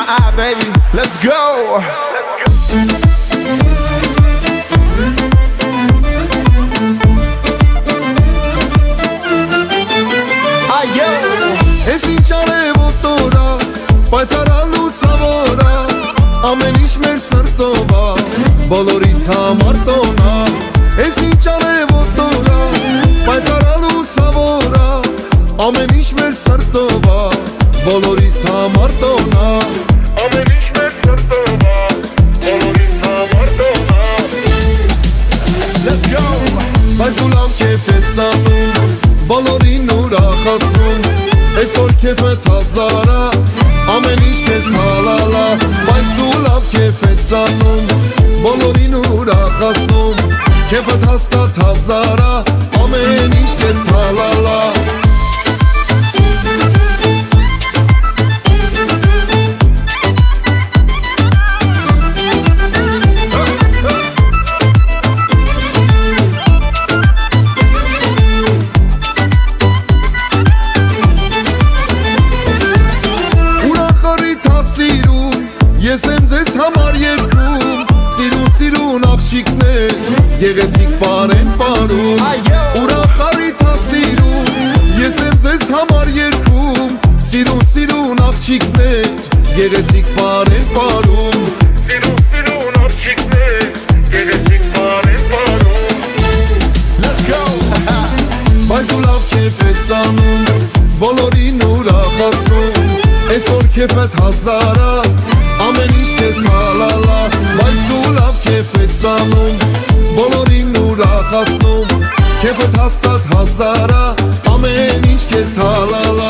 baby, let's go. Ես ինչ արևոտ օրա, պայծառալու սավորա, ամեն ինչ մեր սրտով ա, բոլորիս համար տոնա։ Ես ինչ արևոտ օրա, պայծառալու սավորա, ամեն ինչ մեր սրտով ա, բոլորիս համար տոնա։ Ամեն ինչ մեր սրտով ա, բոլորիս համար տոնա։ Let's go. Բայց ու լավ կեֆ ես անում, բոլորին ուրախացնում, այսօր կեֆդ հազարա, ամեն ինչ կեզ հալալա։ Բայց դու լավ կեֆ ես անում, բոլորին ուրախացնում, կեֆդ հաստատ հազարա, ամեն ինչ կեզ հալալա։ Ես եմ ձեզ համար երգում, սիրուն աղջիկներ, գեղեցիկ պարեն պարում։ Ուրախարիթ ա սիրում, ես եմ ձեզ համար երգում, սիրուն աղջիկներ, գեղեցիկ պարեն պարում։ Սիրուն աղջիկներ, գեղեցիկ պարեն պարում։ Let's go. Բայց ու լավ կեֆ ես անում, բոլորին ուրախացնում, այսօր կեֆդ հազարա, ամեն ինչ կեզ հալալա։ Բայց դու լավ կեֆ ես անում, բոլորին ուրախացնում, կեֆդ հաստատ հազարա, ամեն ինչ կեզ հալալա։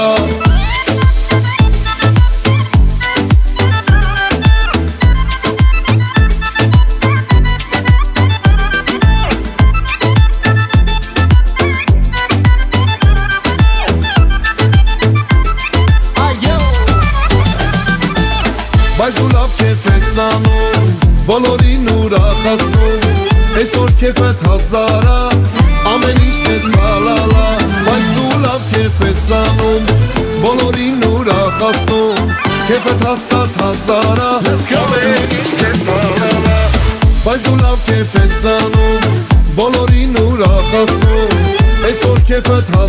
Բայց ու լավ կեֆ ես անում, բոլորին ուրախացնում, այսօր կեֆդ հազարա, ամեն ինչ կեզ հալալա։ Բայց դու լավ կեֆ ես անում, բոլորին ուրախացնում, կեֆդ հաստատ հազարա, ամեն ինչ կեզ հալալա։ Բայց դու լավ կեֆ ես անում, բոլորին ուրախացնում, այսօր կեֆդ